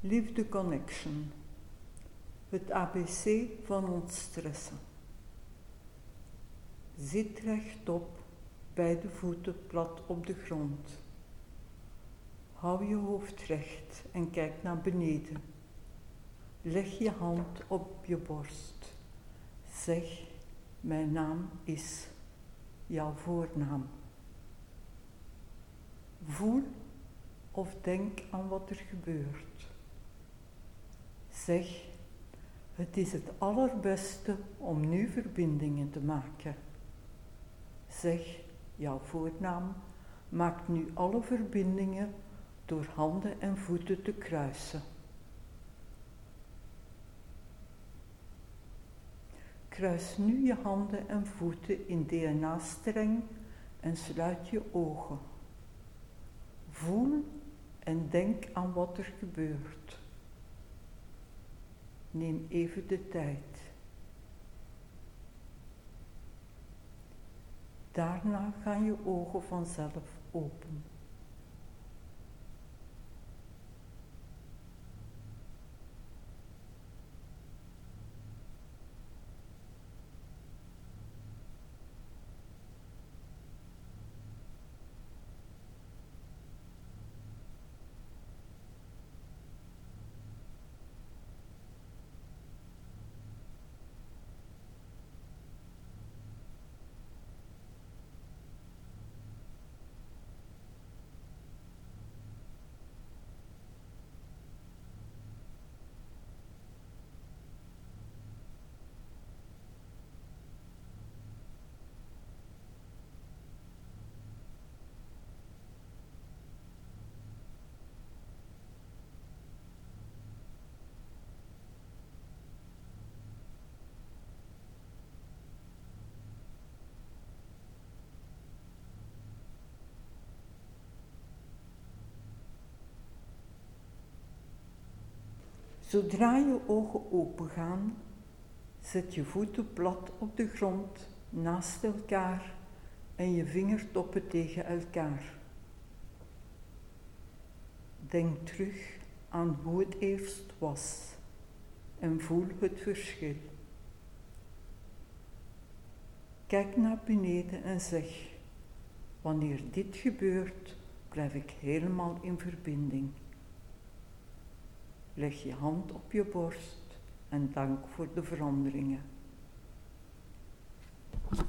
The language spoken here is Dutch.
Liefde Connection. Het ABC van ons stressen. Zit rechtop, beide voeten plat op de grond. Hou je hoofd recht en kijk naar beneden. Leg je hand op je borst. Zeg, mijn naam is jouw voornaam. Voel of denk aan wat er gebeurt. Zeg, het is het allerbeste om nu verbindingen te maken. Zeg, jouw voornaam maakt nu alle verbindingen door handen en voeten te kruisen. Kruis nu je handen en voeten in DNA-streng en sluit je ogen. Voel en denk aan wat er gebeurt. Neem even de tijd. Daarna gaan je ogen vanzelf open. Zodra je ogen opengaan, zet je voeten plat op de grond naast elkaar en je vingertoppen tegen elkaar. Denk terug aan hoe het eerst was en voel het verschil. Kijk naar beneden en zeg, wanneer dit gebeurt, blijf ik helemaal in verbinding. Leg je hand op je borst en dank voor de veranderingen.